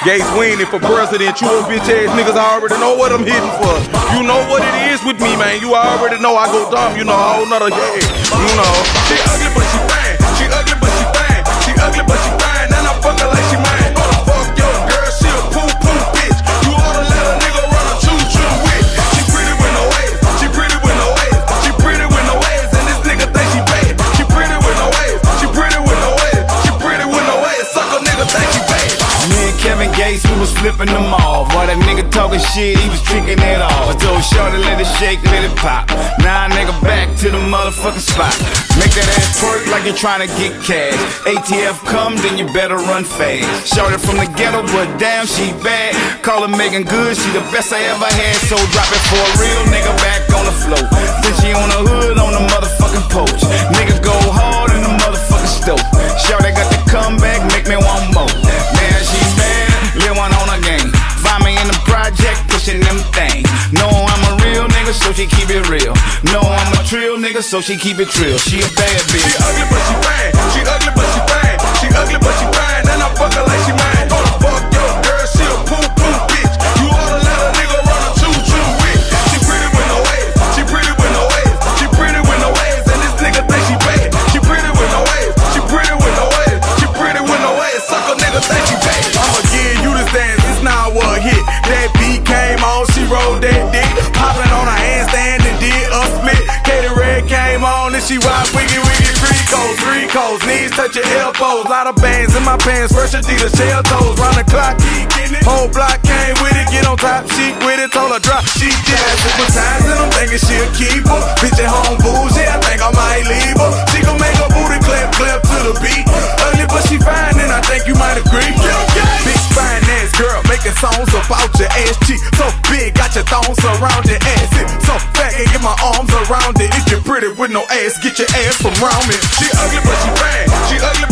Gates winning for president. You old bitch ass niggas already know what I'm hitting for. You know what it is with me, man. You already know I go dumb. You know, a whole nother yeah. You know, she ugly but she fine. She ugly but she fine. She ugly but she fine. And I fuck her like she mine. Fuck your girl, she a poo-poo bitch. You oughta let a nigga run a choo-choo with. She pretty with no ways. She pretty with no ways. She pretty with no ways. And this nigga think she bad. She pretty with no ways. She pretty with no ways. She pretty with no ways. Suck a nigga think she bad. Me and Kevin Gates, we was flipping them off. While that nigga talking shit, he was drinking it all. I told Shorty let it shake, let it pop. Now nigga back to the motherfucking spot. Make that ass twerk like you're trying to get cash. ATF come, then you better run fast. Shorty from the ghetto, but damn, she bad. Call her Megan Good, she the best I ever had. So drop it for a real nigga back on the floor. Then she on the hood, on the motherfucking porch. Nigga go hard in the motherfucking stove. Shorty got the comeback, make me want more. Man, she bad, live one on her game. Find me in the project, pushing them things. Know I'm a real nigga, so she keep it real. Know I'm a trill nigga, so she keep it trill. She a bad bitch. She ugly but she fine. She ugly but she fine. She ugly but she fine. And I fuck her like she mine. Fuck your girl, she a poo-poo bitch. You oughta let a nigga run a choo-choo with. She pretty with no ways. She pretty with no ways. She pretty with no ways. And this nigga think she bad. She pretty with no ways. She pretty with no ways. She pretty with no ways. Suck a nigga think she bad. I'ma give you this dance. It's now what hit. That beat came on. She rolled that dick. Popping on her handstand and did a split. Katie Red came on and she rock wiggy wiggy. Three codes, knees touch your elbows. Lot of bands in my pants, fresh Adidas shell toes. Round the clock, keep getting it. Whole block came with it, get on top, she with it. Told her drop, she did it. Super times and I'm thinking she a keeper. Bitch at home bougie, I think I might leave her. She gon' make her booty clap to the beat. Ugly but she fine and I think you might agree. Big fine ass girl making songs about your ass cheek. So big, got your thongs around your ass. It so fat, can't get my arms around it. If you're pretty with no ass, get your ass from round me. She ugly but she fine. She ugly